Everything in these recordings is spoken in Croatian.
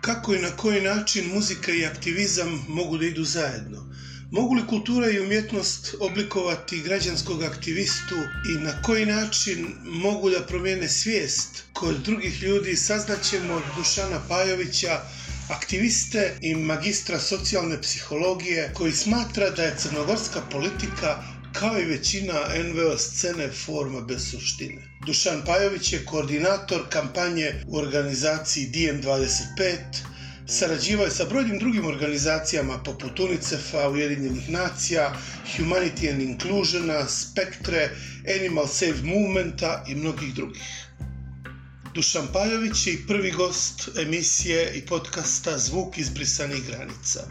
Kako i na koji način muzika i aktivizam mogu da idu zajedno? Mogu li kultura i umjetnost oblikovati građanskog aktivistu i na koji način mogu da promijene svijest kod drugih ljudi? Saznaćemo od Dušana Pajovića, aktiviste i magistra socijalne psihologije, koji smatra da je crnogorska politika kao i većina NVO scene forma bez suštine. Dušan Pajović je koordinator kampanje u organizaciji DM25, sarađivao je sa brojnim drugim organizacijama poput UNICEF-a, Ujedinjenih nacija, Humanity and Inclusiona, Spektre, Animal Save Movementa i mnogih drugih. Dušan Pajović je i prvi gost emisije i podcasta Zvuk izbrisanih granica.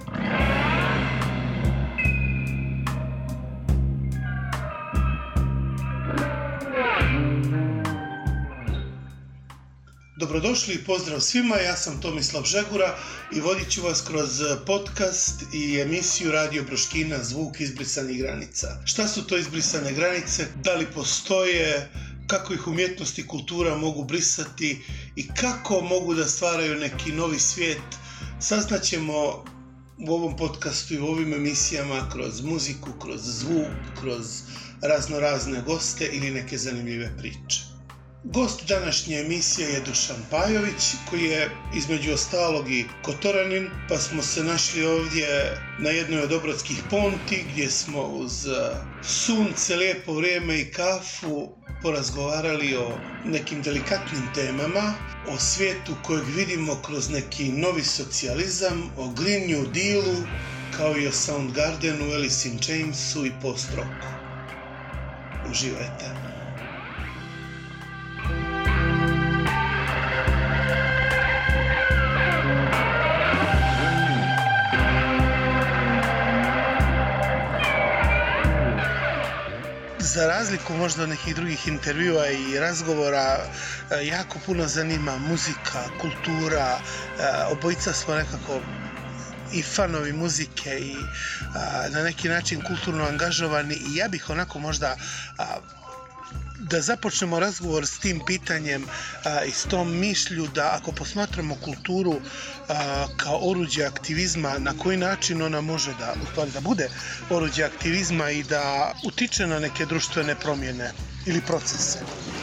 Dobrodošli i pozdrav svima, ja sam Tomislav Žegura i vodit ću vas kroz podcast i emisiju Radio Broškina Zvuk izbrisanih granica. Šta su to izbrisane granice, da li postoje, kako ih umjetnost i kultura mogu brisati i kako mogu da stvaraju neki novi svijet, saznaćemo u ovom podcastu i u ovim emisijama kroz muziku, kroz zvuk, kroz razne goste ili neke zanimljive priče. Gost današnje emisije je Dušan Pajović, koji je između ostalog i Kotoranin, pa smo se našli ovdje na jednoj od obrodskih ponti gdje smo uz sunce, lijepo vrijeme i kafu porazgovarali o nekim delikatnim temama, o svijetu kojeg vidimo kroz neki novi socijalizam, o Green New Dealu, kao i o Soundgardenu, Alice in Chainsu i post-rocku. Uživajte! Za razliku možda od nekih drugih intervjua i razgovora, jako puno zanima muzika, kultura, obojica smo nekako i fanovi muzike i na neki način kulturno angažovani i ja bih onako možda da započnemo razgovor s tim pitanjem i s tom mišlju da ako posmatramo kulturu kao oruđe aktivizma, na koji način ona može da bude oruđe aktivizma i da utiče na neke društvene promjene ili procese?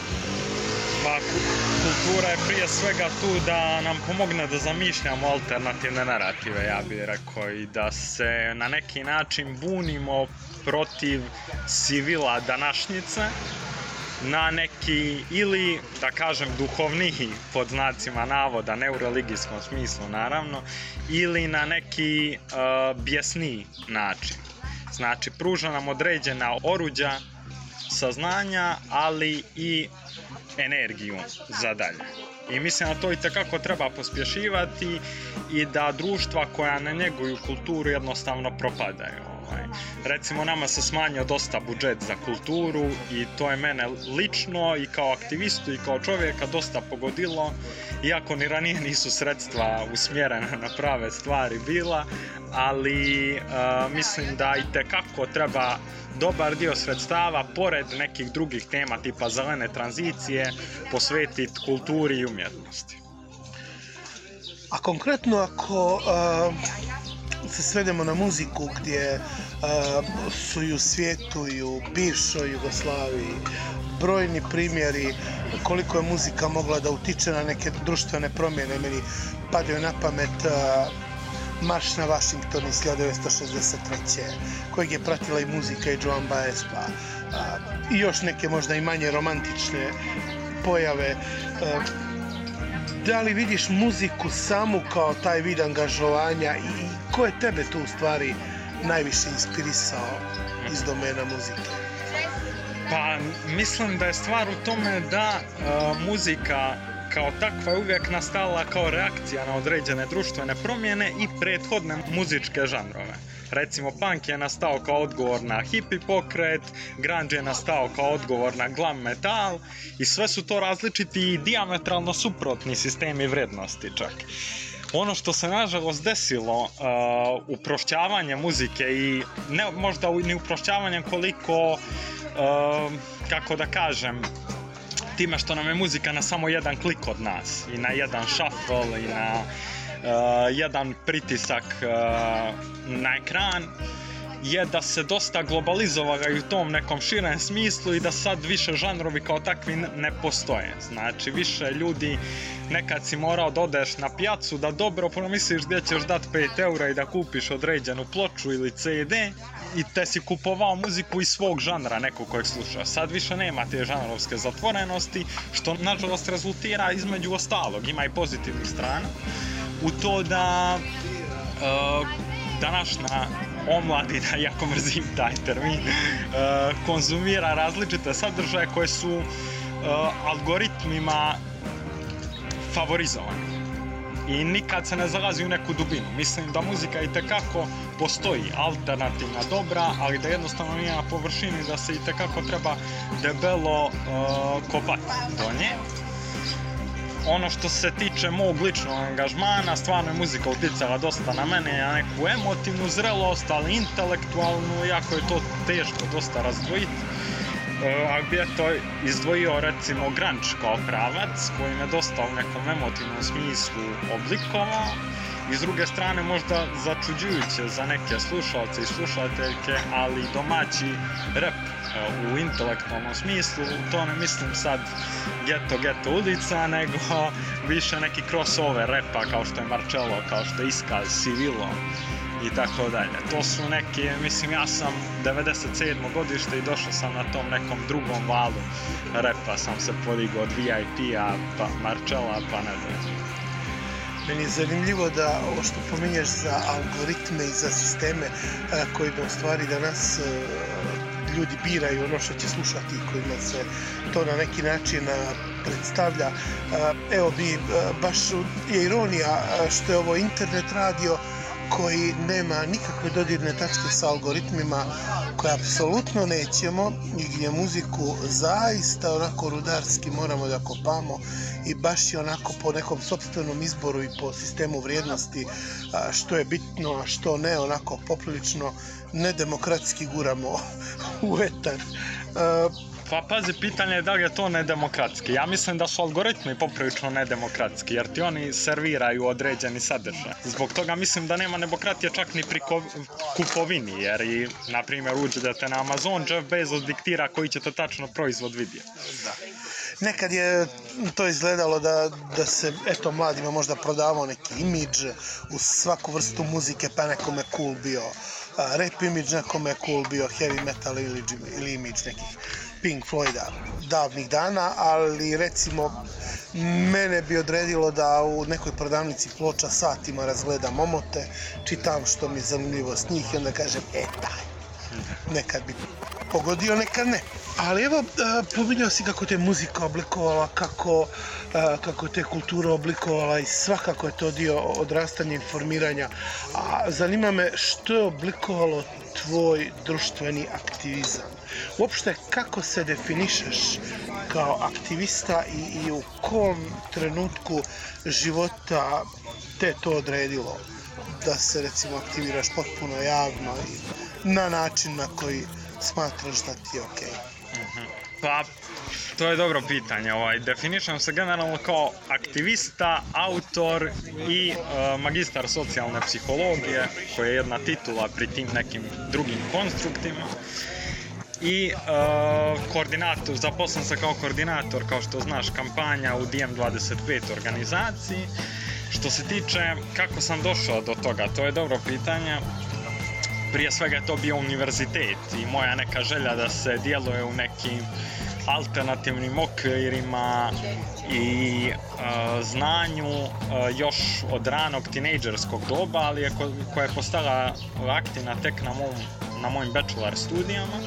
Pa, kultura je prije svega tu da nam pomogne da zamišljamo alternativne narative, ja bih rekao, i da se na neki način bunimo protiv civila današnjice, na neki ili, da kažem, duhovniji, pod znacima navoda, ne u religijskom smislu naravno, ili na neki bijesniji način. Znači, pruža nam određena oruđa saznanja, ali i energiju za dalje. I mislim da to itekako treba pospješivati i da društva koja ne njeguju kulturu jednostavno propadaju. Recimo, nama se smanjio dosta budžet za kulturu i to je mene lično i kao aktivistu i kao čovjeka dosta pogodilo, iako ni ranije nisu sredstva usmjerena na prave stvari bila, ali mislim da itekako treba dobar dio sredstava, pored nekih drugih tema tipa zelene tranzicije, posvetiti kulturi i umjetnosti. A konkretno ako se svedemo na muziku gdje su i u svijetu i u bivšoj Jugoslaviji brojni primjeri koliko je muzika mogla da utiče na neke društvene promjene, meni padaju na pamet Marš na Washington iz 1963. kojeg je pratila i muzika i Joan Baez, i još neke možda i manje romantične pojave. Da li vidiš muziku samu kao taj vid angažovanja i ko je tebe tu u stvari najviše inspirisao iz domena muzike? Pa mislim da je stvar u tome da muzika kao takva je uvijek nastala kao reakcija na određene društvene promjene i prethodne muzičke žanrove. Recimo, punk je nastao kao odgovor na hippie pokret, grunge je nastao kao odgovor na glam metal i sve su to različiti i dijametralno suprotni sistemi vrijednosti čak. Ono što se nažalost desilo, uprošćavanje muzike i ne možda ni uprošćavanjem koliko, kako da kažem, time što nam je muzika na samo jedan klik od nas i na jedan shuffle i na jedan pritisak na ekran je da se dosta globalizovaju u tom nekom širem smislu i da sad više žanrovi kao takvi ne postoje. Znači više ljudi, nekad si morao da odeš na pijacu da dobro promisliš gdje ćeš dati 5 eura i da kupiš određenu ploču ili CD i te si kupovao muziku iz svog žanra nekog kojeg slušaš. Sad više nema te žanrovske zatvorenosti, što nažalost rezultira između ostalog, ima i pozitivnih strana u to da današnja omladina, iako mrzim taj termin, konzumira različite sadržaje koje su algoritmima favorizovani i nikad se ne zalazi u neku dubinu. Mislim da muzika itekako postoji alternativna dobra, ali da jednostavno nije na površini, da se itekako treba debelo kopati do nje. Ono što se tiče mog ličnog angažmana, stvarno je muzika uticala dosta na mene, na neku emotivnu zrelost, ali intelektualnu, iako je to teško dosta razdvojiti. A gdje je to izdvojio recimo grunge kao pravac, koji me dosta u nekom emotivnom smislu oblikovao. I s druge strane možda začuđujuće za neke slušalce i slušateljke, ali domaći rap u intelektualnom smislu, to ne mislim sad Ghetto ulica, nego više neki crossover rapa kao što je Marcello, kao što je Iskaz, Civilo i tako dalje. To su neke, mislim ja sam 97. godište i došao sam na tom nekom drugom valu rapa, sam se podigao od VIP-a, pa Marcella, pa ne znam. Meni je zanimljivo da ovo što pominješ za algoritme i za sisteme kojima u stvari danas ljudi biraju ono što će slušati i kojima se to na neki način predstavlja. Evo bi, baš je ironija što je ovo internet radio koji nema nikakve dodirne tačke sa algoritmima, koje apsolutno nećemo i gdje muziku zaista onako rudarski moramo da kopamo i baš je onako po nekom sopstvenom izboru i po sistemu vrijednosti što je bitno, a što ne, onako poprilično nedemokratski guramo u etar. Pa pazi, pitanje je da li je to nedemokratski. Ja mislim da su algoritmi poprilično nedemokratski, jer ti oni serviraju određeni sadržaj. Zbog toga mislim da nema demokratije čak ni pri kupovini, jer i, na primjer, uđete na Amazon, Jeff Bezos diktira koji ćete tačno proizvod vidjeti. Da. Nekad je to izgledalo da se, eto, mladima možda prodavao neki imidž u svaku vrstu muzike, pa nekome cool bio rap imidž, nekome cool bio heavy metal ili imidž nekih Pink Floyda davnih dana, ali recimo mene bi odredilo da u nekoj prodavnici ploča satima razgledam omote, čitam što mi je zanimljivo s njih i onda kažem, taj, nekad bi pogodio, nekad ne. Ali evo, pominjao si kako te muzika oblikovala, kako te kultura oblikovala i svakako je to dio odrastanja i informiranja. A zanima me što je oblikovalo tvoj društveni aktivizam? Uopšte, kako se definišeš kao aktivista i u kom trenutku života te to odredilo da se recimo aktiviraš potpuno javno i na način na koji smatraš da ti je okej? Pa, to je dobro pitanje. Definišem se generalno kao aktivista, autor i magistar socijalne psihologije, koja je jedna titula pri tim nekim drugim konstruktima. I koordinator, zaposlen sam kao koordinator, kao što znaš, kampanja u DM25 organizaciji. Što se tiče kako sam došao do toga, to je dobro pitanje. Prije svega je to bio univerzitet i moja neka želja da se djeluje u nekim alternativnim okvirima i znanju još od ranog tinejdžerskog doba, ali koja je postala aktivna tek na mojim bachelor studijama.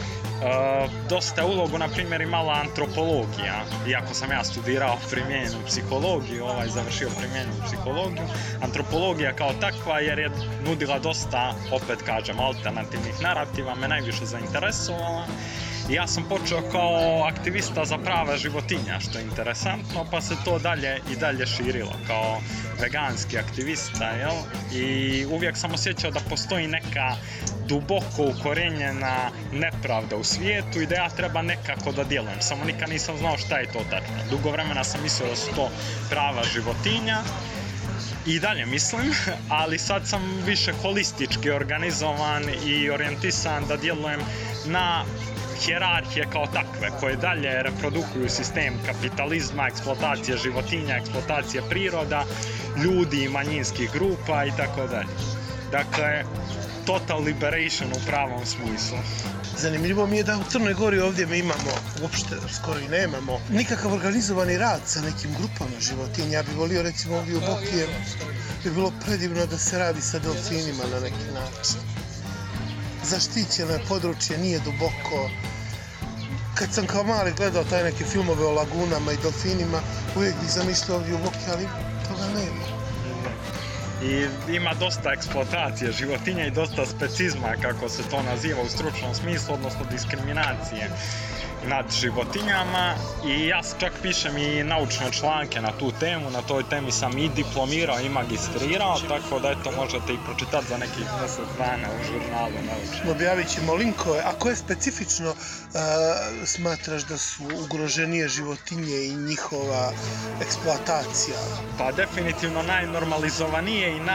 Dosta ulogu, na primjer, imala antropologija, iako sam ja studirao primijenjenu psihologiju, završio primijenjenu psihologiju. Antropologija kao takva, jer je nudila dosta, opet kažem, alternativnih narativa, me najviše zainteresovala. I ja sam počeo kao aktivista za prava životinja, što je interesantno, pa se to dalje širilo kao veganski aktivista, jel? I uvijek sam osjećao da postoji neka duboko ukorenjena nepravda u svijetu i da ja treba nekako da djelujem, samo nikad nisam znao šta je to tačno. Dugo vremena sam mislio da su to prava životinja, I dalje mislim, ali sad sam više holistički organizovan i orijentisan da djelujem na hijerarhije kao takve, koje dalje reprodukuju sistem kapitalizma, eksploatacije životinja, eksploatacije priroda, ljudi i manjinskih grupa i tako dalje. Dakle, total liberation u pravom smislu. Zanimljivo mi je da u Crnoj Gori ovdje mi imamo, uopšte skoro i nemamo, nikakav organizovani rad sa nekim grupama životinja. Ja bih volio recimo ovdje u Boki bi bilo predivno da se radi sa delfinima na neki način. Zaštićeno je područje, nije duboko. Kad sam kao mali gledao taj neke filmove o lagunama i delfinima, uvijek bih zamišljao ovdje u Boki, ali toga nema. I ima dosta eksploatacije životinja i dosta specizma, kako se to naziva u stručnom smislu, odnosno diskriminacije nad životinjama. I ja čak pišem i naučne članke na tu temu, na toj temi sam i diplomirao i magistrirao, tako da eto možete i pročitati za nekih 10 dana u žurnalu naučne. Objavit ćemo linkove. A koje specifično smatraš da su ugroženije životinje i njihova eksploatacija? Pa definitivno najnormalizovanije i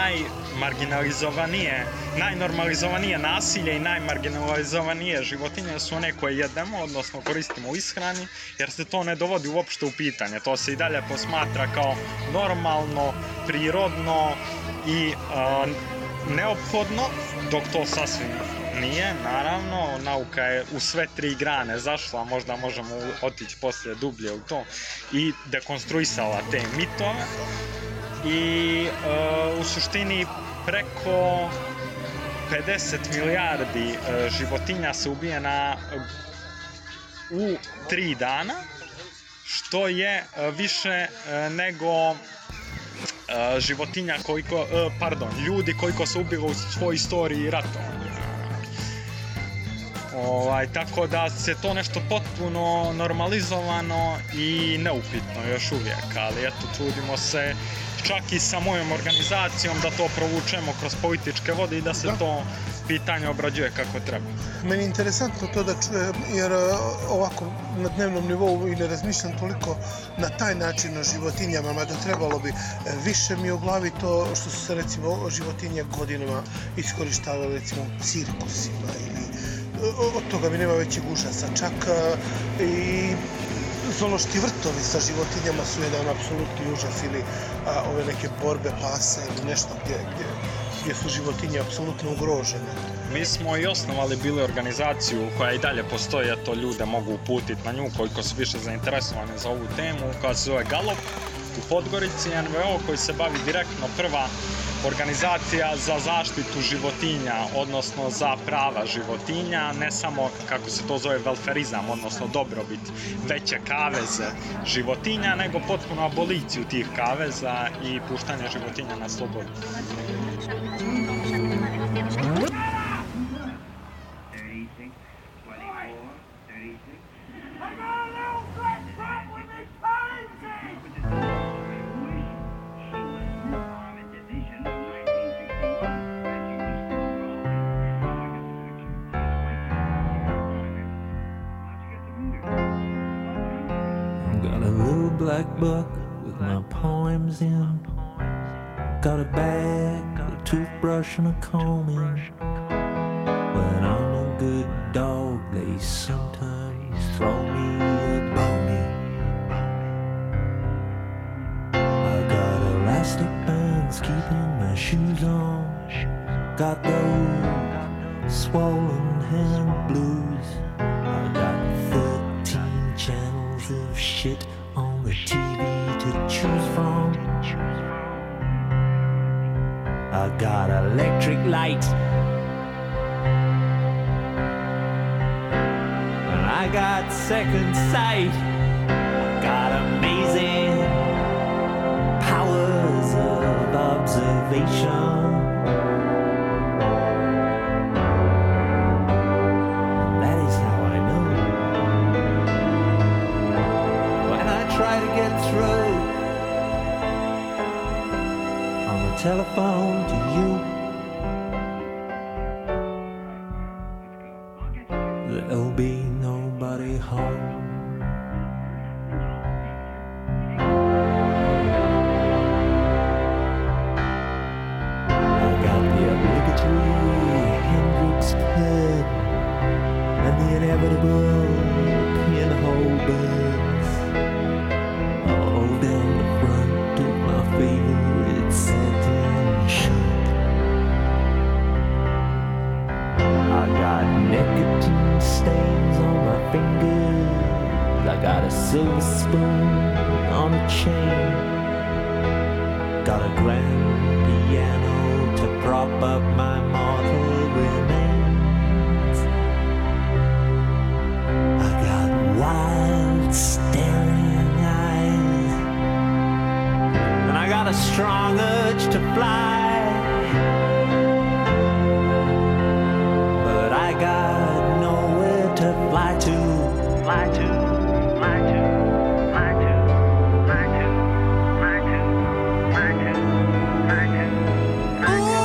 najnormalizovanije nasilje i najmarginalizovanije životinje su one koje jedemo, odnosno koristimo u ishrani, jer se to ne dovodi uopšte u pitanje. To se i dalje posmatra kao normalno, prirodno i neophodno, dok to sasvim nije, naravno. Nauka je u sve 3 grane zašla, možda možemo otići poslije dublje u to, i dekonstruisala te mitove. I u suštini preko 50 milijardi životinja se ubije u 3 dana, što je više nego ljudi koliko se ubilo u svojoj istoriji ratovanja. Tako da se to nešto potpuno normalizovano i neupitno još uvijek, ali eto, trudimo se čak i sa mojom organizacijom da to provučemo kroz političke vode i da se to pitanje obrađuje kako treba. Meni je interesantno to da čujem, jer ovako na dnevnom nivou i ne razmišljam toliko na taj način o životinjama, mada trebalo bi. Više mi je u glavi to što su se recimo životinje godinama iskorištavale recimo u cirkusima ili od toga mi nema većeg užasa. Čak i zoološki vrtovi sa životinjama su jedan apsolutni užas, ili ove neke borbe pasa ili nešto gdje su životinje apsolutno ugrožene. Mi smo i osnovali bili organizaciju koja i dalje postoji, a to ljude mogu uputiti na nju koliko su više zainteresovani za ovu temu, koja se zove Galop u Podgorici, NVO, koji se bavi direktno, prva organizacija za zaštitu životinja, odnosno za prava životinja, ne samo, kako se to zove, welfarizam, odnosno dobrobit, veće kaveze životinja, nego potpuno aboliciju tih kaveza i puštanje životinja na slobodu. Black book with my poems in. Got a bag, a toothbrush and a comb in. When I'm a good dog, they sometimes throw me a bone. I got elastic bands keeping my shoes on. Got those swollen hand blues. I got 13 channels of shit on the TV to choose from. I got electric light, and I got second sight. I got amazing powers of observation. Telephone to you. There'll be nobody home. silver spoon on a chain. Got a grand piano to prop up my mortal remains. I got wild staring eyes, and I got a strong urge to fly. But I got nowhere to fly to, fly to, fly to, fly to, fly to, fly to, fly to, fly to, fly to.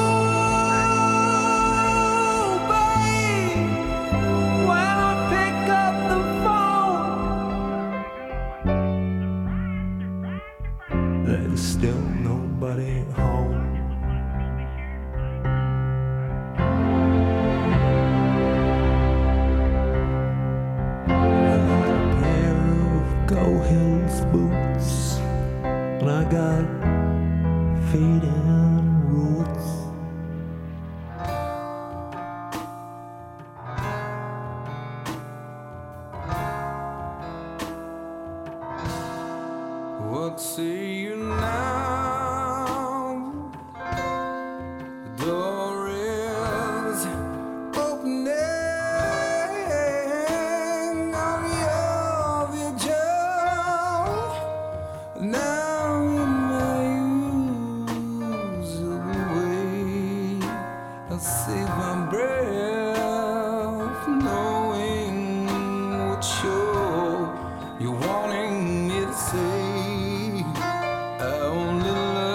Oh, babe, when I pick up the phone, there's still nobody home. Go Hills boots, and I got fading roots. What say you now? The door is opening. Now you may use away. I'll save my breath, knowing what you're wanting me to say. I only love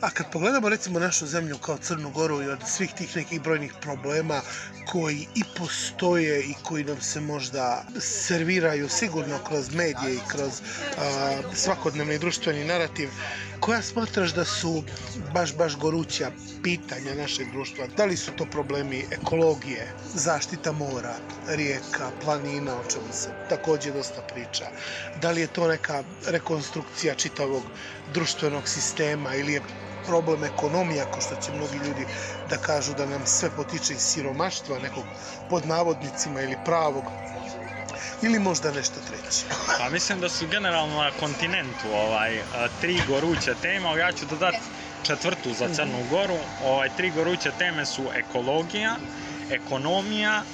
A kad pogledamo recimo našu zemlju kao Crnu Goru i od svih tih nekih brojnih problema koji i postoje i koji nam se možda serviraju sigurno kroz medije i kroz svakodnevni društveni narativ, koja smatraš da su baš goruća pitanja našeg društva? Da li su to problemi ekologije, zaštita mora, rijeka, planina, o čemu se također dosta priča? Da li je to neka rekonstrukcija čitavog društvenog sistema ili je problem ekonomija, ako što će mnogi ljudi da kažu da nam sve potiče iz siromaštva, nekog pod navodnicima ili pravog, ili možda nešto treće? Pa mislim da su generalno na kontinentu tri goruće teme, ali ja ću dodati četvrtu za Crnu Goru. Tri goruće teme su ekologija, ekonomija,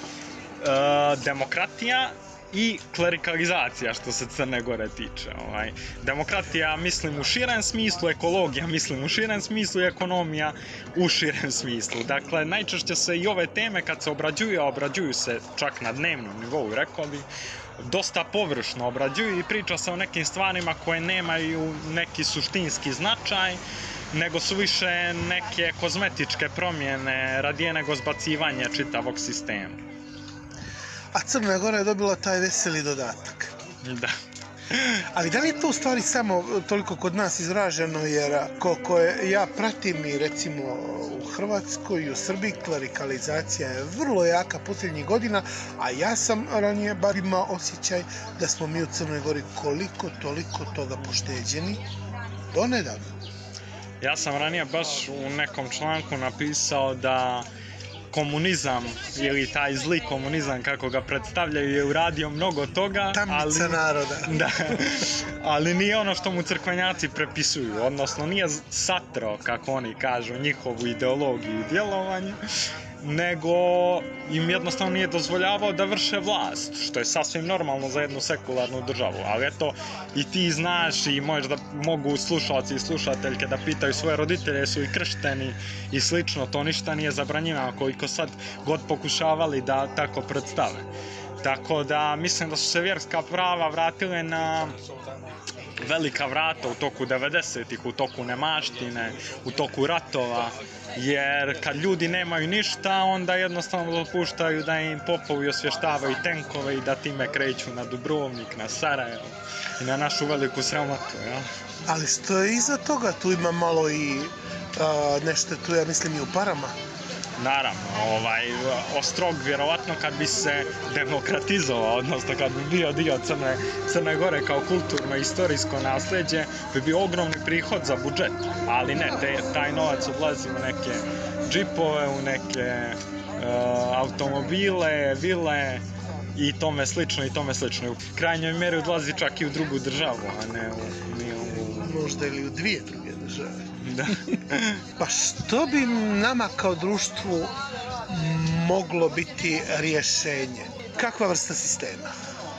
demokratija i klerikalizacija što se Crne Gore tiče. Demokratija mislim u širem smislu, ekologija mislim u širem smislu i ekonomija u širem smislu. Dakle, najčešće se i ove teme kad se obrađuju se čak na dnevnom nivou, rekao bi, dosta površno obrađuju i priča se o nekim stvarima koje nemaju neki suštinski značaj, nego su više neke kozmetičke promjene radije nego zbacivanje čitavog sistema. A Crna Gora je dobila taj veseli dodatak. Da. Ali da li je to u stvari samo toliko kod nas izraženo, jer koliko ja pratim i recimo u Hrvatskoj i u Srbiji klerikalizacija je vrlo jaka posljednjih godina, a ja sam ranije bar imao osjećaj da smo mi u Crnoj Gori koliko toliko toga pošteđeni do nedavno. Ja sam ranije baš u nekom članku napisao da komunizam ili taj zli komunizam kako ga predstavljaju je uradio mnogo toga, tamnica naroda. Da, ali nije ono što mu crkvenjaci prepisuju, odnosno nije satro, kako oni kažu, njihovu ideologiju i djelovanje, nego im jednostavno nije dozvoljavao da vrše vlast, što je sasvim normalno za jednu sekularnu državu. Ali eto, i ti znaš i možda mogu slušalci i slušateljke da pitaju svoje roditelje su i kršteni i slično, to ništa nije zabranjeno koliko sad god pokušavali da tako predstave. Tako da mislim da su se vjerska prava vratile na velika vrata u toku 90-ih, u toku nemaštine, u toku ratova, jer kad ljudi nemaju ništa, onda jednostavno dopuštaju da im popovi osvještavaju tenkove i da time kreću na Dubrovnik, na Sarajevo i na našu veliku sramotu, jel? Ali što je iza toga, tu ima malo i nešto tu, ja mislim, i u parama. Naravno, Ostrog vjerovatno kad bi se demokratizovao, odnosno kad bi bio dio Crne Gore kao kulturno-istorijsko nasljeđe, bi bio ogromni prihod za budžet, ali ne, taj novac odlazi u neke džipove, u neke automobile, vile i tome slično i tome slično. U krajnjoj mjeri odlazi čak i u drugu državu, a ne u... Možda ili u dvije druge države. Da. Pa što bi nama kao društvu moglo biti rješenje? Kakva vrsta sistema?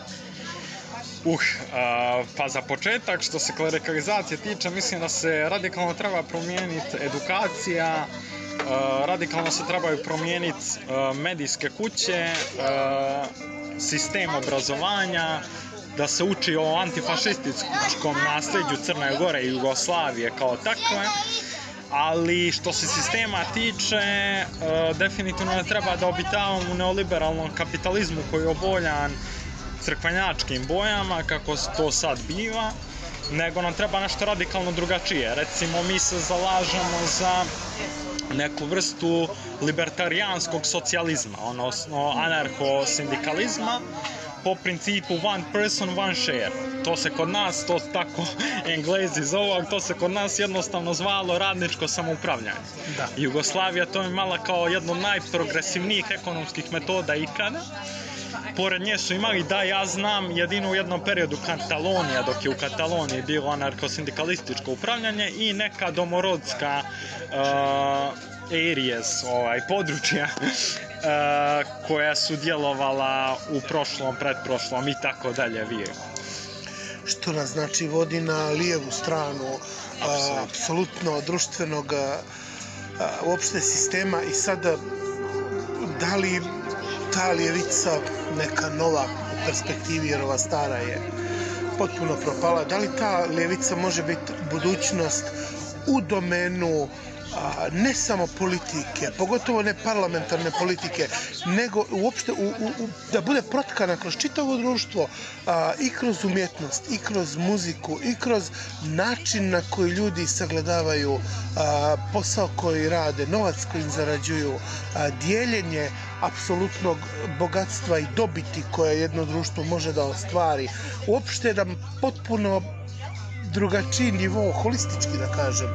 Pa za početak, što se klerikalizacije tiče, mislim da se radikalno treba promijeniti edukacija, radikalno se trebaju promijeniti medijske kuće, sistem obrazovanja, da se uči o antifašističkom nasljeđu Crne Gore i Jugoslavije kao takve, ali što se sistema tiče, definitivno ne treba da obitavamo u neoliberalnom kapitalizmu koji je oboljan crkvenjačkim bojama, kako to sad biva, nego nam treba nešto radikalno drugačije. Recimo, mi se zalažemo za neku vrstu libertarijanskog socijalizma, odnosno anarcho-sindikalizma, po principu one person, one share. To se kod nas, to tako Englezi zovu, to se kod nas jednostavno zvalo radničko samoupravljanje. Da. Jugoslavija to je imala kao jednu od najprogresivnijih ekonomskih metoda ikada. Pored nje su imali, da ja znam, jedino u jednom periodu Katalonija, dok je u Kataloniji bilo anarcho-sindikalističko upravljanje i neka domorodska areas, područja koja su djelovala u prošlom, pretprošlom i tako dalje vijeku. Što nas znači vodi na lijevu stranu apsolutno društvenog uopšte sistema. I sad, da li ta lijevica neka nova u perspektivi, jer ova stara je potpuno propala, da li ta lijevica može biti budućnost u domenu ne samo politike, pogotovo ne parlamentarne politike, nego uopšte da bude protkana kroz čitavo društvo i kroz umjetnost, i kroz muziku, i kroz način na koji ljudi sagledavaju posao koji rade, novac kojim zarađuju, dijeljenje apsolutnog bogatstva i dobiti koje jedno društvo može da ostvari. Uopšte jedan potpuno drugačiji nivo, holistički da kažem.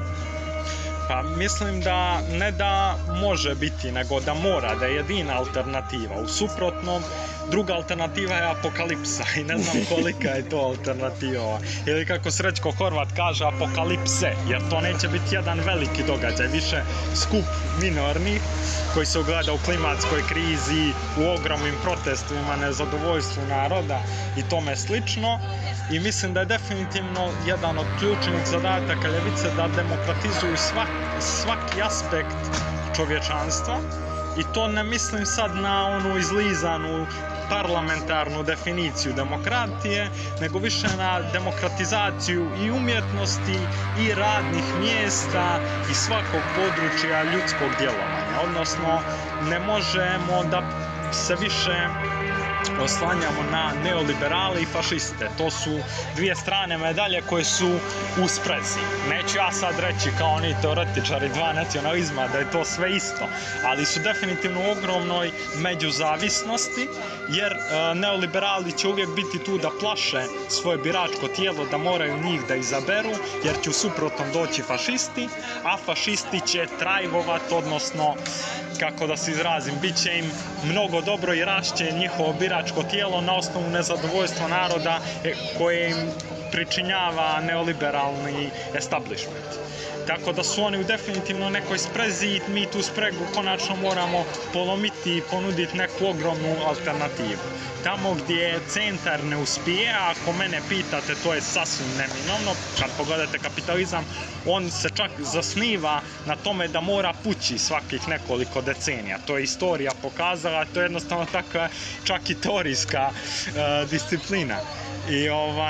Pa mislim da ne da može biti, nego da mora, da je jedina alternativa. U suprotnom, druga alternativa je apokalipsa i ne znam kolika je to alternativa. Ili kako Srećko Horvat kaže, apokalipse, jer to neće biti jedan veliki događaj, više skup minornih koji se ogleda u klimatskoj krizi, u ogromnim protestima, nezadovoljstvu naroda i tome slično. I mislim da je definitivno jedan od ključnih zadataka ljevice da demokratizuju svaki aspekt čovječanstva. I to ne mislim sad na onu izlizanu parlamentarnu definiciju demokratije, nego više na demokratizaciju i umjetnosti i radnih mjesta i svakog područja ljudskog djelovanja. Odnosno, ne možemo da se više oslanjamo na neoliberale i fašiste. To su dvije strane medalje koje su u sprezi. Neću ja sad reći kao oni teoretičari dva nacionalizma da je to sve isto, ali su definitivno u ogromnoj međuzavisnosti, jer neoliberali će uvijek biti tu da plaše svoje biračko tijelo da moraju njih da izaberu, jer će u suprotnom doći fašisti, a fašisti će trajvovat, odnosno, kako da se izrazim, bit će im mnogo dobro i rašće njihovo biračko tijelo na osnovu nezadovoljstva naroda koje im pričinjava neoliberalni establishment. Tako da su oni definitivno nekoj sprezi i mi tu spregu konačno moramo polomiti i ponuditi neku ogromnu alternativu. Tamo gdje centar ne uspije, ako mene pitate, to je sasvim neminovno. Kad pogledate kapitalizam, on se čak zasniva na tome da mora pući svakih nekoliko decenija. To je istorija pokazala, to je jednostavno takva čak i teorijska disciplina. I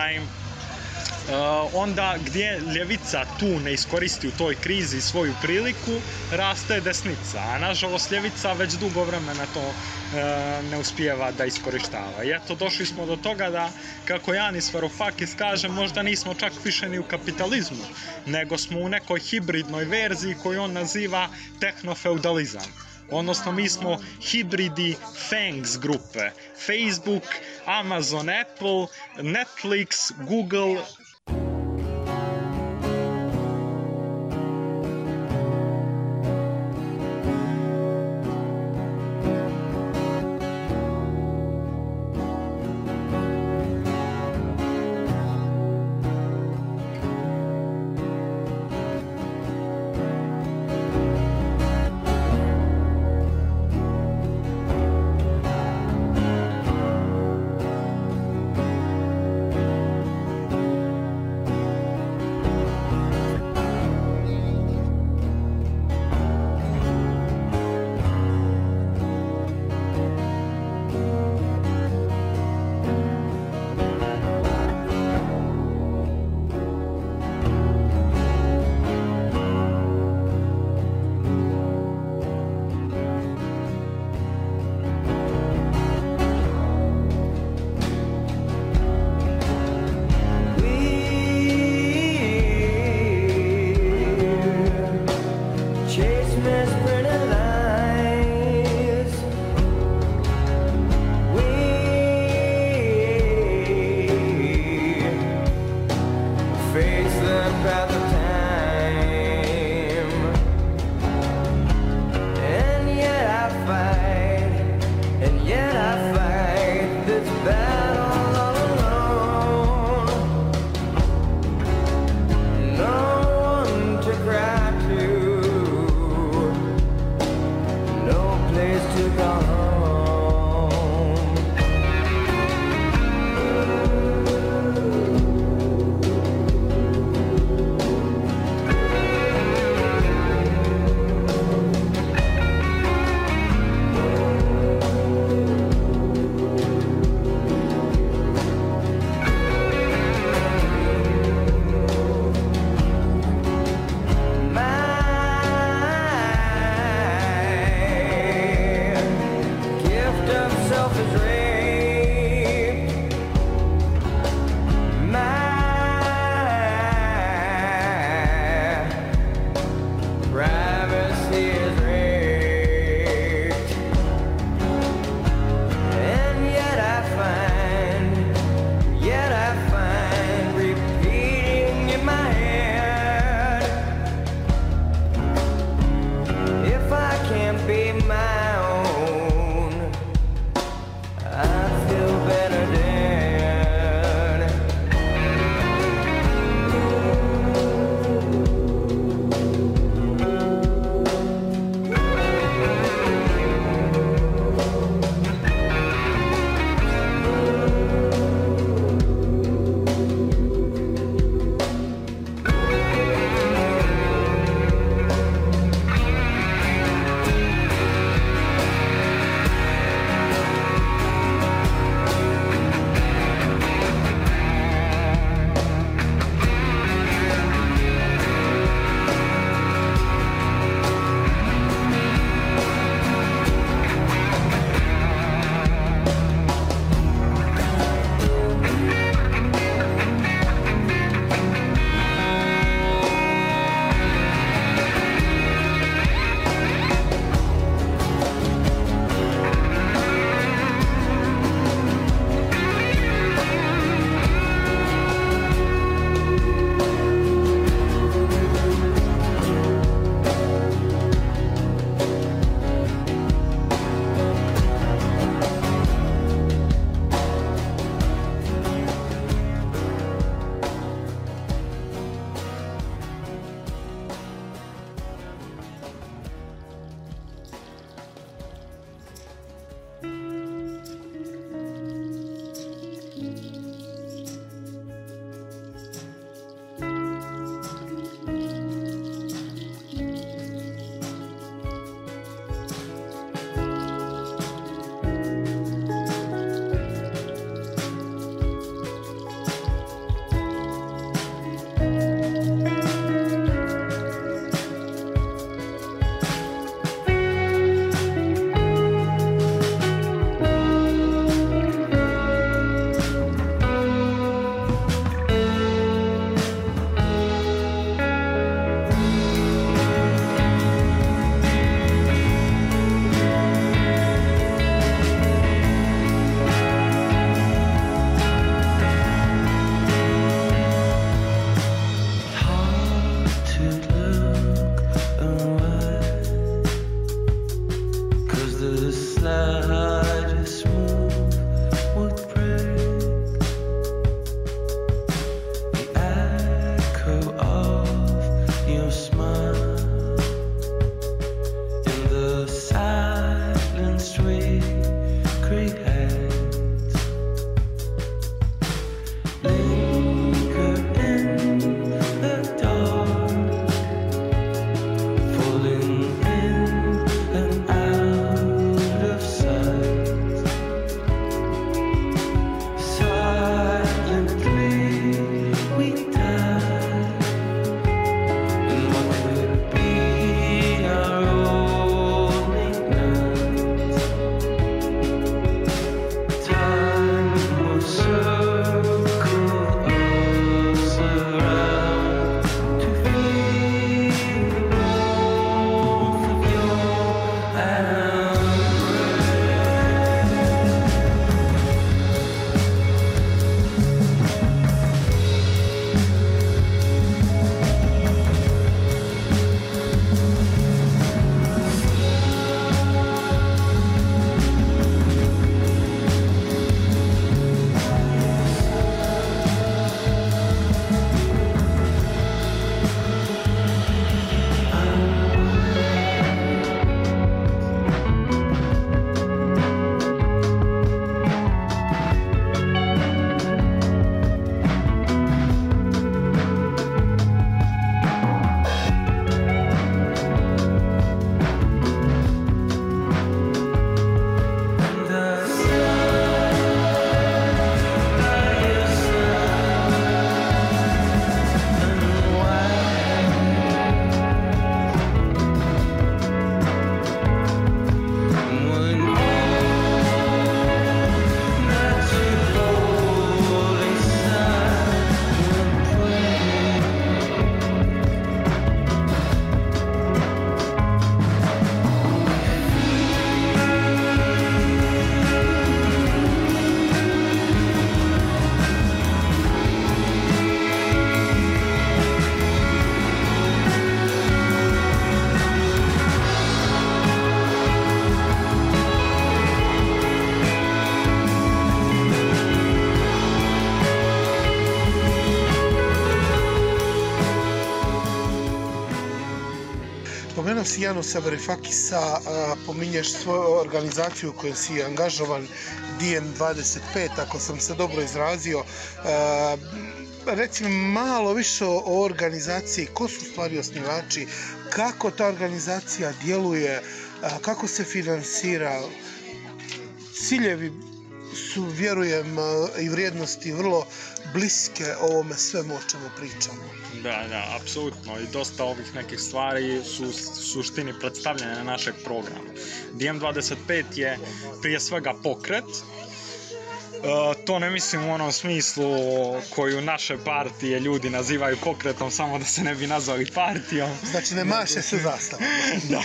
onda gdje ljevica tu ne iskoristi u toj krizi svoju priliku, raste desnica, a nažalost ljevica već dugo vremena to ne uspijeva da iskorištava. I eto, došli smo do toga da, kako Janis Varoufakis kaže, možda nismo čak više ni u kapitalizmu, nego smo u nekoj hibridnoj verziji koju on naziva tehnofeudalizam. Odnosno, mi smo hibridi FANGs grupe. Facebook, Amazon, Apple, Netflix, Google. si Janosa Varoufakisa, pominješ svoju organizaciju u kojoj si angažovan, DM25, ako sam se dobro izrazio. Reci mi malo više o organizaciji, ko su stvari osnivači, kako ta organizacija djeluje, kako se finansira. Ciljevi su, vjerujem, i vrijednosti vrlo bliske ovome svemu o čemu pričamo. Da, apsolutno. I dosta ovih nekih stvari su u suštini predstavljene na našeg programa. DM25 je prije svega pokret. To ne mislim u onom smislu koju naše partije ljudi nazivaju pokretom, samo da se ne bi nazvali partijom. Znači ne maše se zastavom. Da.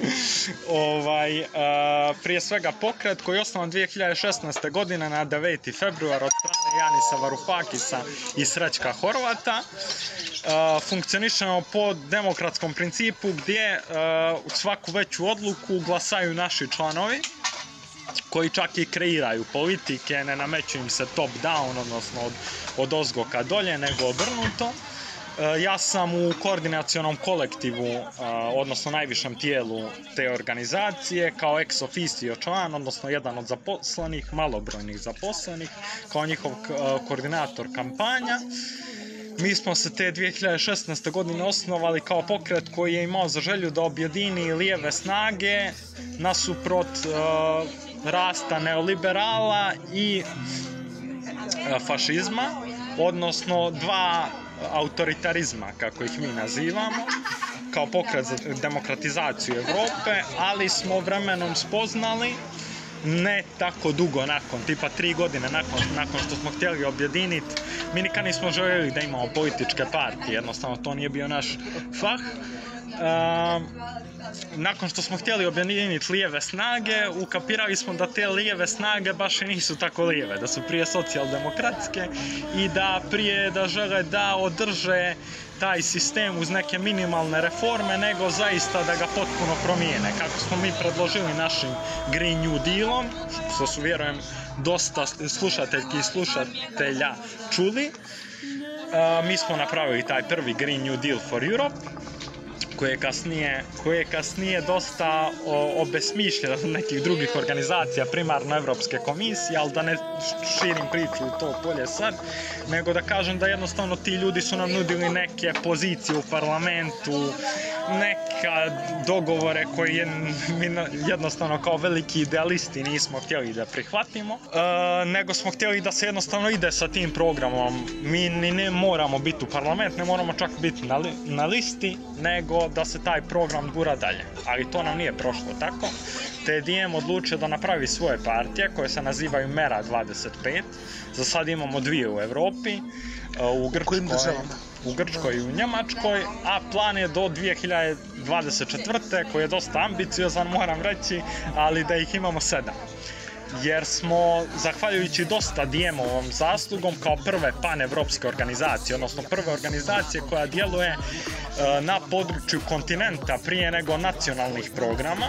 Prije svega pokret koji je osnovan 2016. godine na 9. februar od strane Janisa Varoufakisa i Srećka Horvata. Funkcionišemo po demokratskom principu gdje u svaku veću odluku glasaju naši članovi, koji čak i kreiraju politike, ne nameću im se top down, odnosno od ozgo ka dolje, nego obrnuto. Ja sam u koordinacionom kolektivu, odnosno najvišem tijelu te organizacije, kao ex officio član, odnosno jedan od zaposlenih, malobrojnih zaposlenih, kao njihov koordinator kampanja. Mi smo se te 2016. godine osnovali kao pokret koji je imao za želju da objedini lijeve snage nasuprot rasta neoliberala i fašizma, odnosno dva autoritarizma, kako ih mi nazivamo, kao pokret za demokratizaciju Evrope, ali smo vremenom spoznali, ne tako dugo nakon, tipa 3 godine nakon što smo htjeli objediniti, mi nikad nismo željeli da imamo političke partije, jednostavno to nije bio naš fah. Nakon što smo htjeli objediniti lijeve snage, ukapirali smo da te lijeve snage baš i nisu tako lijeve, da su prije socijaldemokratske i da prije da žele da održe taj sistem uz neke minimalne reforme, nego zaista da ga potpuno promijene. Kako smo mi predložili našim Green New Dealom, što su, vjerujem, dosta slušateljki i slušatelja čuli, mi smo napravili taj prvi Green New Deal for Europe, koji je kasnije dosta obesmišljen od nekih drugih organizacija, primarno Evropske komisije, ali da ne širim priču u to polje sad, nego da kažem da jednostavno ti ljudi su nam nudili neke pozicije u parlamentu, neka dogovore koje mi jednostavno kao veliki idealisti nismo htjeli da prihvatimo, nego smo htjeli da se jednostavno ide sa tim programom. Mi ne moramo biti u parlament, ne moramo čak biti na listi, nego da se taj program gura dalje. Ali to nam nije prošlo tako. Te DM odlučio da napravi svoje partije koje se nazivaju Mera 25. Za sad imamo 2 u Evropi, u Grčkoj i u Njemačkoj, a plan je do 2024. koji je dosta ambiciozan, moram reći, ali da ih imamo 7. Jer smo, zahvaljujući dosta DM-ovom zaslugom, kao prve panevropske organizacije, odnosno prve organizacije koja djeluje na području kontinenta prije nego nacionalnih programa,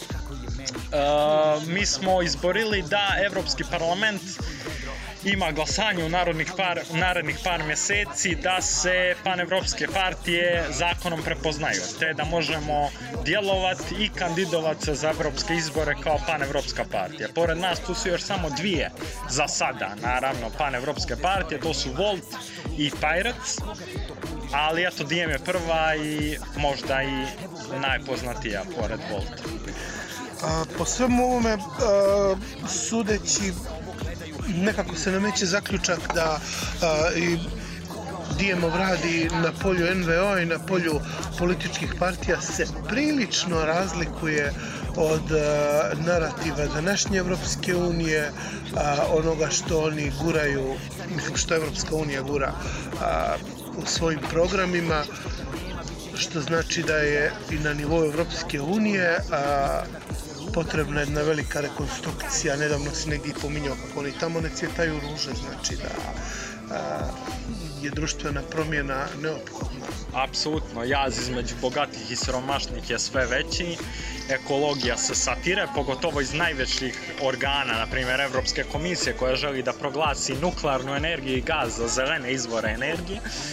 mi smo izborili da Evropski parlament ima glasanje u narednih par mjeseci da se panevropske partije zakonom prepoznaju, te da možemo djelovati i kandidovati se za evropske izbore kao panevropska partija. Pored nas tu su još samo 2 za sada, naravno, panevropske partije, to su Volt i Pirates, ali eto, DM je prva i možda i najpoznatija pored Volta. Po svemu ovome, sudeći, nekako se nameće zaključak da i DM-ov radi na polju NVO i na polju političkih partija se prilično razlikuje od narativa današnje Evropske unije, onoga što oni guraju, mislim što Evropska unija gura u svojim programima, što znači da je i na nivou Evropske unije potrebna jedna velika rekonstrukcija. Nedavno si negdje pominjao kako oni tamo ne cvjetaju ruže, znači da je društvena promjena neophodna. Apsolutno, jaz između bogatih i siromašnih je sve veći, ekologija se satire, pogotovo iz najvećih organa, na primjer Evropske komisije koja želi da proglasi nuklearnu energiju i gaz za zelene izvore energije.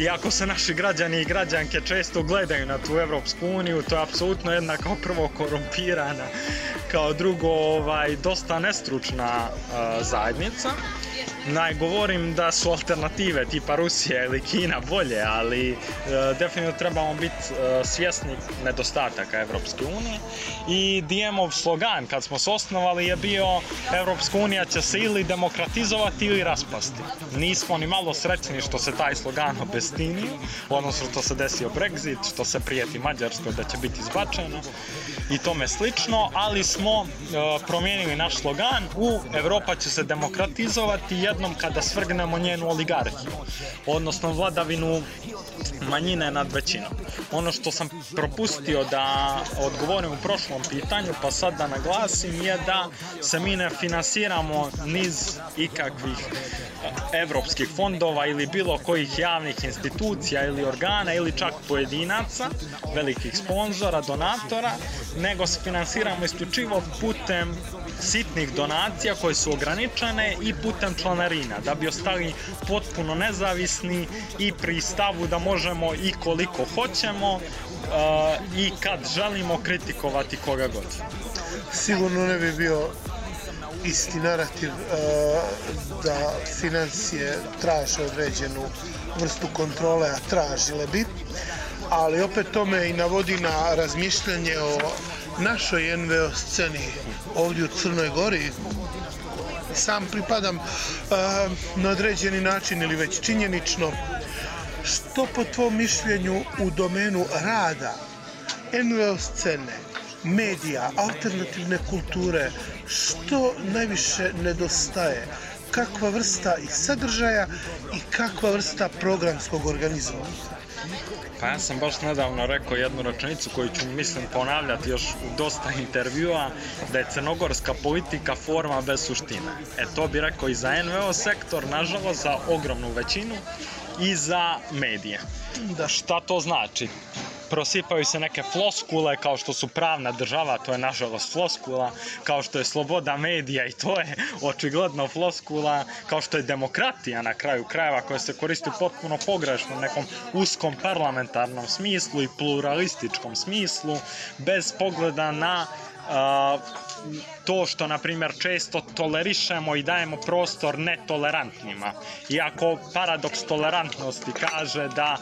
iako se naši građani i građanke često gledaju na tu Evropsku uniju, to je apsolutno jedna kao prvo korumpirana, kao drugo dosta nestručna zajednica. Govorim da su alternative tipa Rusija ili Kina bolje, ali definitivno trebamo biti svjesni nedostataka Evropske unije. I DM-ov slogan kad smo se osnovali je bio Evropska unija će se ili demokratizovati ili raspasti. Nismo ni malo srećni što se taj slogan obestinio, odnosno što se desio Brexit, što se prijeti Mađarskoj da će biti izbačeno i tome slično, ali smo promijenili naš slogan u Evropa će se demokratizovati jednom kada svrgnemo njenu oligarhiju, odnosno vladavinu manjine nad većinom. Ono što sam propustio da odgovorim u prošlom pitanju, pa sad da naglasim, je da se mi ne finansiramo niz ikakvih evropskih fondova ili bilo kojih javnih institucija ili organa ili čak pojedinaca, velikih sponzora, donatora, nego se finansiramo isključivo putem sitnih donacija koje su ograničene i putem članarina, da bi ostali potpuno nezavisni i pri stavu da možemo i koliko hoćemo i kad želimo kritikovati koga god. Sigurno ne bi bio isti narativ da financije traže određenu vrstu kontrole, a tražile bi, ali opet to me i navodi na razmišljanje o našoj NVO sceni ovdje u Crnoj Gori. Sam pripadam na određeni način ili već činjenično. Što po tvom mišljenju u domenu rada NVO scene, medija, alternativne kulture, što najviše nedostaje? Kakva vrsta i sadržaja i kakva vrsta programskog organizovanja? Pa ja sam baš nedavno rekao jednu rečenicu koju ću mislim ponavljati još u dosta intervjua, da je crnogorska politika forma bez suštine. To bi rekao i za NVO sektor, nažalost za ogromnu većinu, i za medije. Da. Šta to znači? Prosipaju se neke floskule kao što su pravna država, to je nažalost floskula, kao što je sloboda medija i to je očigledno floskula, kao što je demokratija na kraju krajeva koja se koristi potpuno pogrešno u nekom uskom parlamentarnom smislu i pluralističkom smislu, bez pogleda na to što, na primjer, često tolerišemo i dajemo prostor netolerantnima. Iako paradoks tolerantnosti kaže da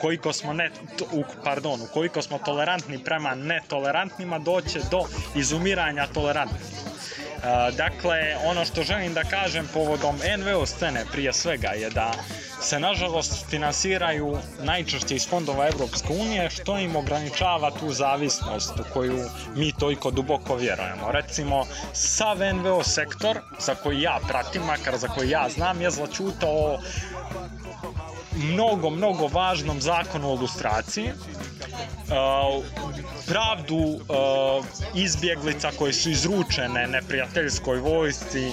ukoliko smo tolerantni prema netolerantnima, doće do izumiranja tolerantnih. Dakle, ono što želim da kažem povodom NVO scene prije svega je da se nažalost finansiraju najčešće iz fondova Evropske unije, što im ograničava tu zavisnost u koju mi toliko duboko vjerujemo. Recimo, sav NVO sektor za koji ja pratim, makar za koji ja znam, je zaćutao o mnogo važnom zakonu o lustraciji, pravdu izbjeglica koje su izručene neprijateljskoj vojsci,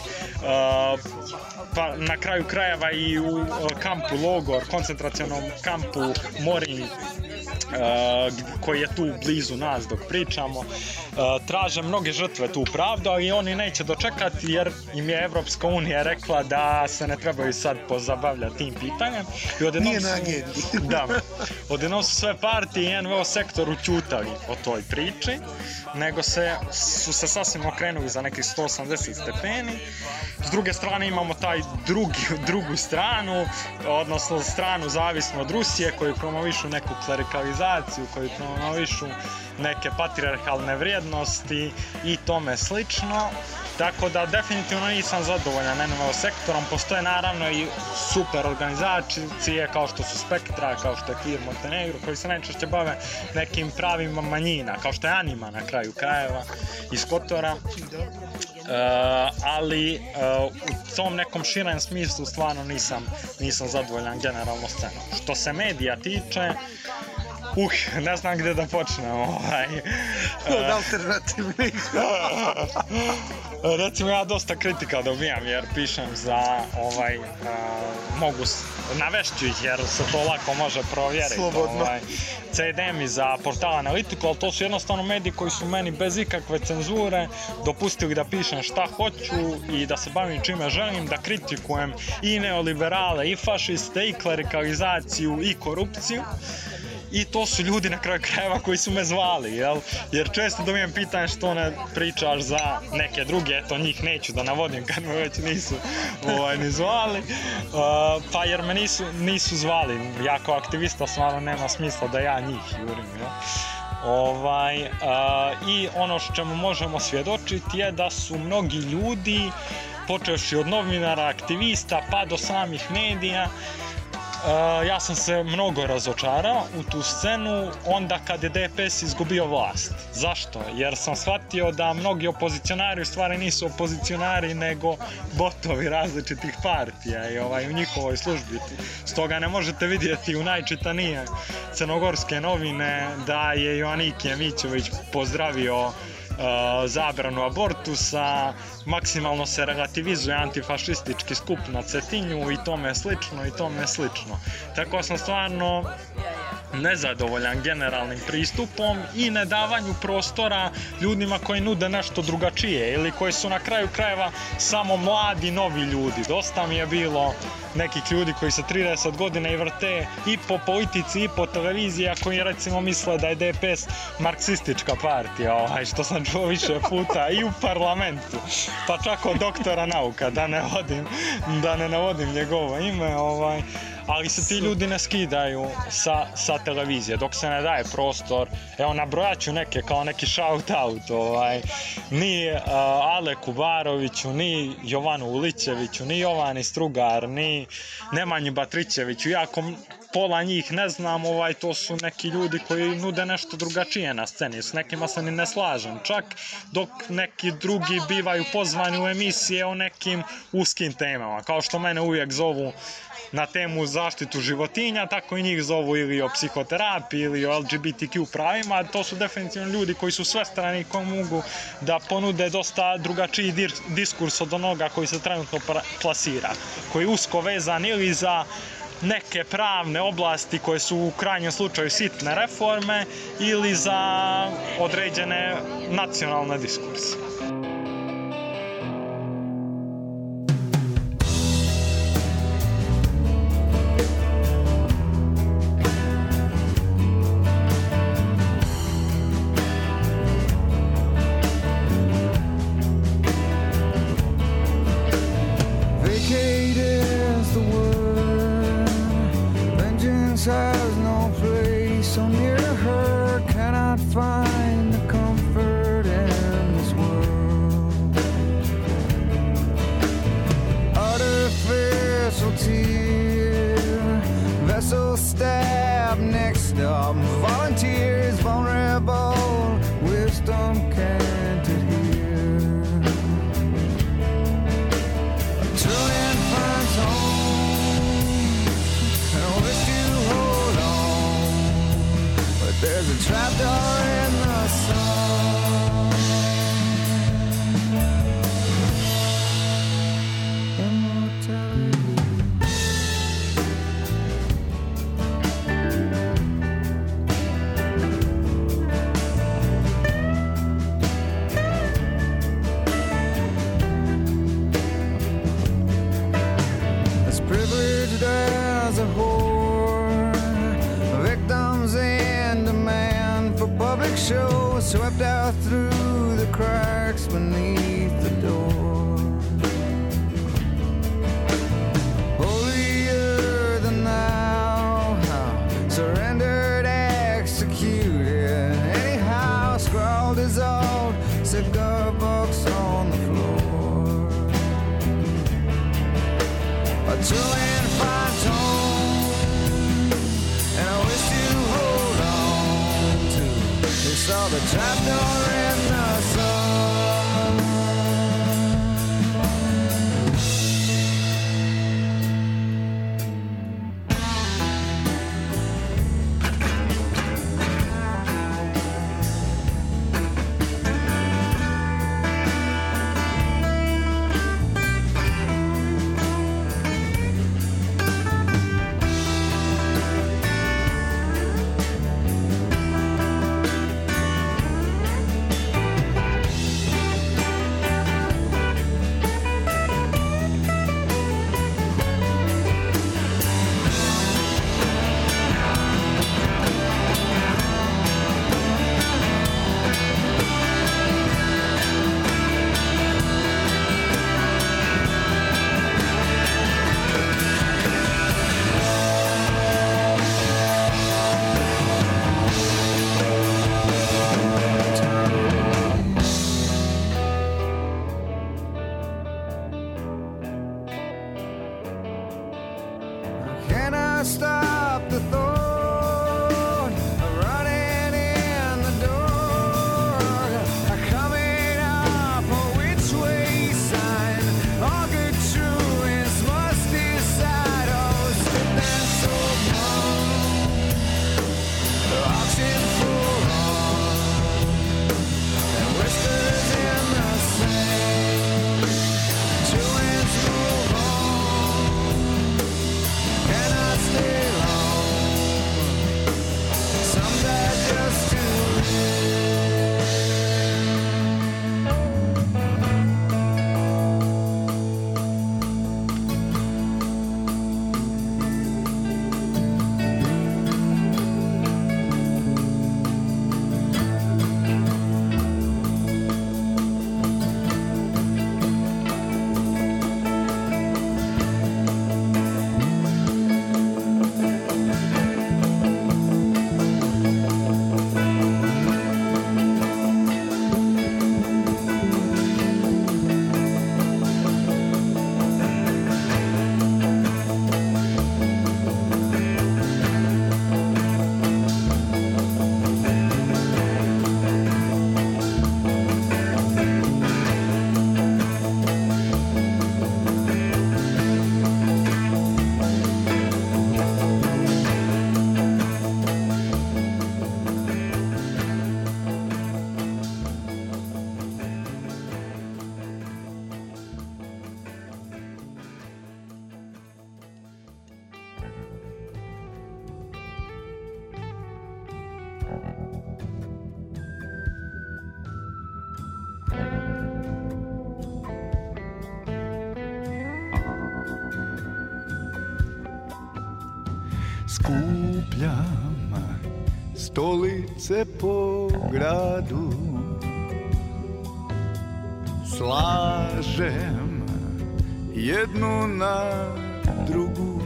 pa na kraju krajeva i u kampu Logor, koncentracionom kampu Morin, koji je tu blizu nas dok pričamo, traže mnoge žrtve tu pravdu, ali oni neće dočekati jer im je Evropska unija rekla da se ne trebaju sad pozabavljati tim pitanjem. Nije na agendi. Da, odjednom su sve partije i NVO sektor ućutali o toj priči, nego su se sasvim okrenuli za nekih 180 stepeni. S druge strane imamo taj drugu stranu, odnosno stranu zavisnu od Rusije, koji promovišu neku klerikalizaciju, koji promovišu neke patrijarhalne vrijednosti i tome slično. Tako da definitivno nisam zadovoljan NVO sektorom. Postoje naravno i super organizacije kao što su Spektra, kao što je Queer Montenegro, koji se najčešće bave nekim pravima manjina, kao što je Anima na kraju krajeva iz Kotora. Ali u tom nekom širem smislu stvarno nisam zadovoljan generalno scenom. Što se medija tiče, ne znam gdje da počnem. Od alternativnih. Recimo ja dosta kritika dobijam jer pišem za navešću ih jer se to lako može provjeriti. Slobodno. CDM i za portal Analitiku, ali to su jednostavno mediji koji su meni bez ikakve cenzure dopustili da pišem šta hoću i da se bavim čime želim, da kritikujem i neoliberale, i fašiste, i klerikalizaciju, i korupciju. I to su ljudi na kraju krajeva koji su me zvali, jel? Jer često dobijem pitanje što ne pričaš za neke druge, eto njih neću da navodim kad me već nisu ni zvali, pa jer me nisu zvali, ja kao aktivista stvarno nema smisla da ja njih jurim, jel? I ono što čemu možemo svjedočiti je da su mnogi ljudi, počevši od novinara, aktivista pa do samih medija, ja sam se mnogo razočarao u tu scenu onda kad je DPS izgubio vlast. Zašto? Jer sam shvatio da mnogi opozicionari u stvari nisu opozicionari nego botovi različitih partija i u njihovoj službi. Stoga ne možete vidjeti u najčitanije crnogorske novine da je Joannikije Mićović pozdravio zabranu abortusa, maksimalno se relativizuje antifašistički skup na Cetinju i tome slično. Tako sam stvarno nezadovoljan generalnim pristupom i nedavanju prostora ljudima koji nude nešto drugačije ili koji su na kraju krajeva samo mladi, novi ljudi. Dosta mi je bilo nekih ljudi koji se 30 godina i vrte i po politici i po televiziji, a koji recimo misle da je DPS marksistička partija, što sam čuo više puta i u parlamentu, pa čak od doktora nauka, da ne navodim njegovo ime, ali se ti ljudi ne skidaju sa televizije dok se ne daje prostor. Evo, nabrojat ću neke kao neki shout out, ni Aleku Baroviću, ni Jovanu Ulićeviću, ni Jovani Strugar, ni Nemanji Batrićeviću, iako pola njih ne znam, to su neki ljudi koji nude nešto drugačije na sceni, s nekima se ni ne slažem, čak dok neki drugi bivaju pozvani u emisije o nekim uskim temama, kao što mene uvijek zovu na temu zaštitu životinja, tako i njih zovu ili o psihoterapiji ili o LGBTQ pravima. To su definitivno ljudi koji su svestrani i koji mogu da ponude dosta drugačiji diskurs od onoga koji se trenutno plasira, koji je usko vezan ili za neke pravne oblasti koje su u krajnjem slučaju sitne reforme ili za određene nacionalne diskurse. Has no place so near to her, cannot find the comfort in this world. Artificial tear, vessel stab next up, volunteers vulnerable, wisdom can't adhere. A trillion finds home, and I wish you hold on, but there's a trapdoor in the sun. Immortality. As privileged as a whore, victims in demand for public show, swept out through the cracks beneath the door. Holier than thou, surrendered, executed. Anyhow, scrawled his old cigar box on the floor. A trillion fine tone, and I wish you hold on to. They saw the trapdoor in the sun. stop the thought of running in the door, coming up a which way sign. All good truants must decide. Oh, stiff and so long, the oxen full on, and whispers in the sand. Truants move on, cannot stay long. Some die just to Skupljam stolice po gradu, slažem jednu na drugu,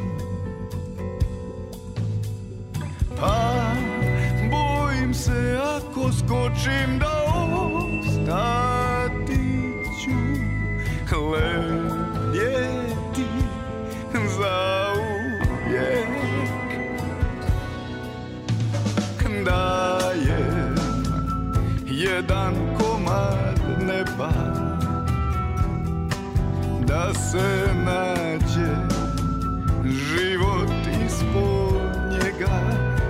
pa bojim se ako skočim da ostati ću lebdjeti zauvijek. Dajem jedan komad neba da se nađe život ispod njega.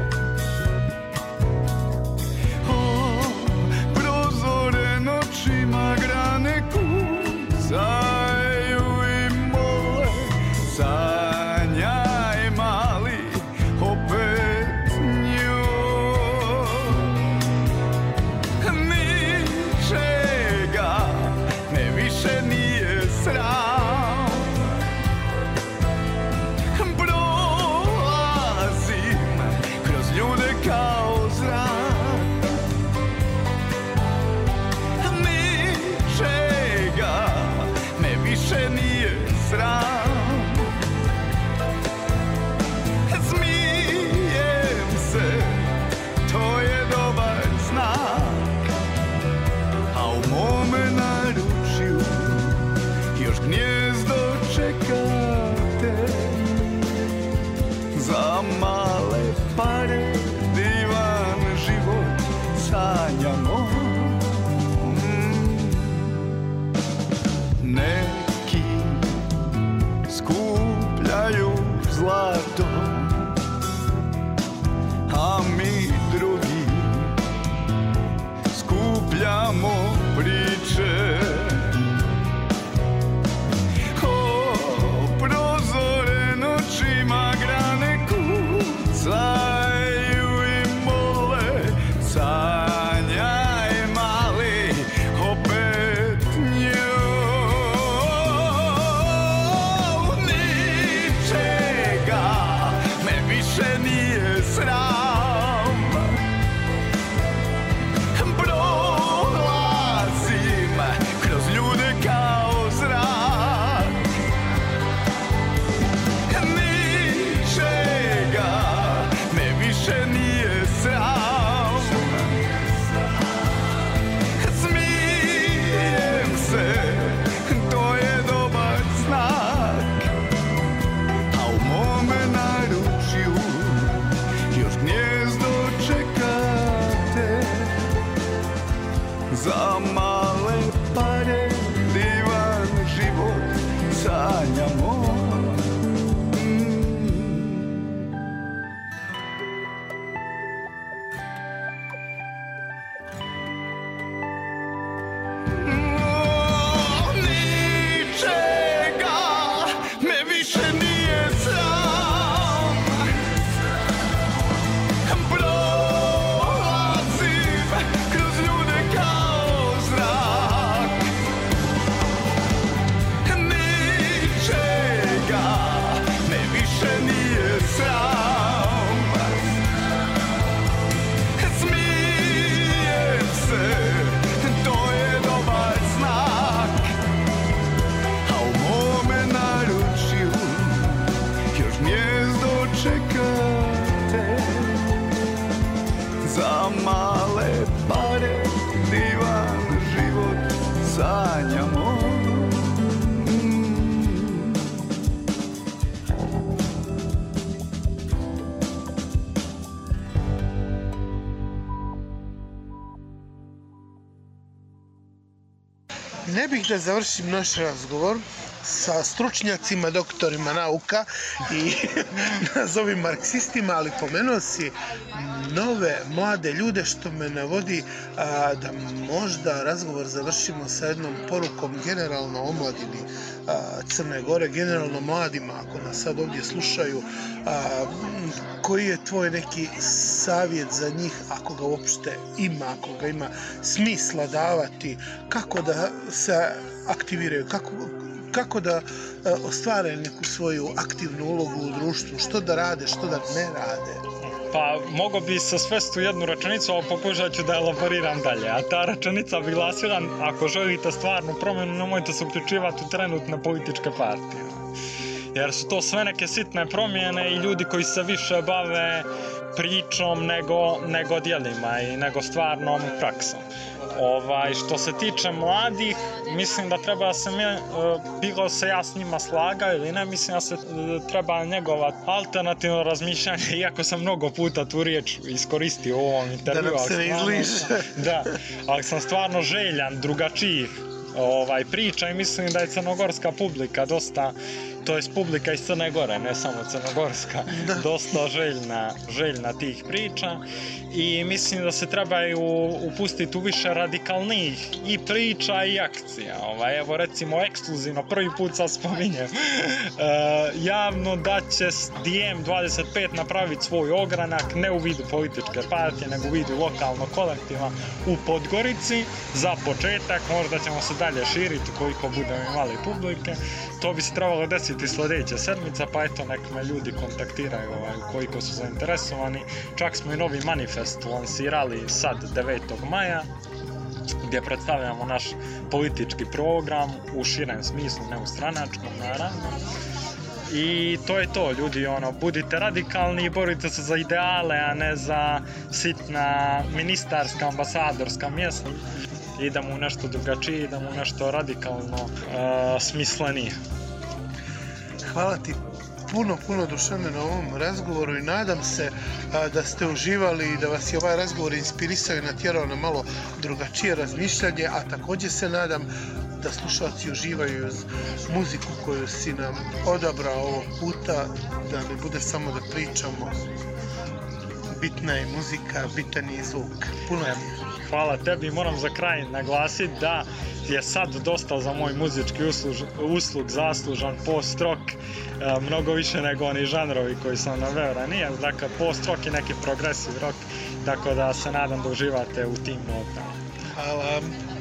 O, prozore noćima grane kucaju i mole, sanjaj mali opet nju. Ničega me više nije sram, prolazim kroz ljude kao zrak. Ničega me više nije sram, smijem se, to je dobar znak. A u mome naručju još gnjezdo čekate, za male pare divan život sanjamo. Neki skupljaju zlato, a mi drugi skupljamo priče. O, prozore noćima grane kucaju i mole, sanjaj mali opet nju. Ničega sanjamo. Ničega me više nije sram. Prolazim kroz ljude kao zrak. Ničega me više nije sram. Smijem se, to je dobar znak. A u mome naručju još mjesto čekate. Za male pare divan život sanjamo. Ne bih da završim naš razgovor sa stručnjacima, doktorima nauka i nazovi marksistima, ali pomenuo si nove, mlade ljude, što me navodi da možda razgovor završimo sa jednom porukom generalno omladini Crne Gore, generalno mladima, ako nas sad ovdje slušaju. Koji je tvoj neki savjet za njih, ako ga uopšte ima, ako ga ima smisla davati, kako da se aktiviraju, kako da ostvare neku svoju aktivnu ulogu u društvu, što da rade, što da ne rade? Pa, mogo bi se svesti u jednu rečenicu, ali pokušat ću da elaboriram dalje. A ta rečenica bi glasila, ako želite stvarnu promjenu, nemojte se uključivati u trenutne političke partije. Jer su to sve neke sitne promjene i ljudi koji se više bave pričom nego djelima i nego stvarnom praksom. Što se tiče mladih, mislim da treba se bilo se ja s njima slagao ili ne, mislim da se treba njegovat alternativno razmišljanje, iako sam mnogo puta tu riječ iskoristio u ovom intervju. Da nam se ne izliže. Da, ali sam stvarno željan drugačijih priča i mislim da je crnogorska publika dosta, to jest publika iz Crne Gore, ne samo crnogorska, dosta željna tih priča i mislim da se trebaju upustiti u više radikalnijih i priča i akcija. Evo recimo ekskluzivno, prvi put sad spominjem, javno da će DM25 napraviti svoj ogranak, ne u vidu političke partije, nego u vidu lokalnog kolektiva u Podgorici. Za početak, možda ćemo se dalje širiti koliko budemo imali publike. To bi se trebalo desiti sljedeće sedmice, pa eto nek me ljudi kontaktiraju koliko su zainteresovani. Čak smo i novi manifest lansirali sad 9. maja, gdje predstavljamo naš politički program u širem smislu, ne u stranačkom naravno. I to je to, ljudi, budite radikalni i borite se za ideale, a ne za sitna ministarska, ambasadorska mjesta. Idemo u nešto drugačije, idemo u nešto radikalno smislenije. Hvala ti puno Dušane na ovom razgovoru i nadam se da ste uživali i da vas je ovaj razgovor inspirisao i natjerao na malo drugačije razmišljanje, a također se nadam da slušalci uživaju uz muziku koju si nam odabrao ovog puta, da ne bude samo da pričamo. Bitna je muzika, bitan je zvuk. Puno ti. Hvala tebi, moram za kraj naglasiti da je sad dosta za moj muzički uslug zaslužan post-rock, mnogo više nego oni žanrovi koji sam naveo ranije, dakle post-rock i neki progressive rock, tako da se nadam da uživate u tim notama. Hvala.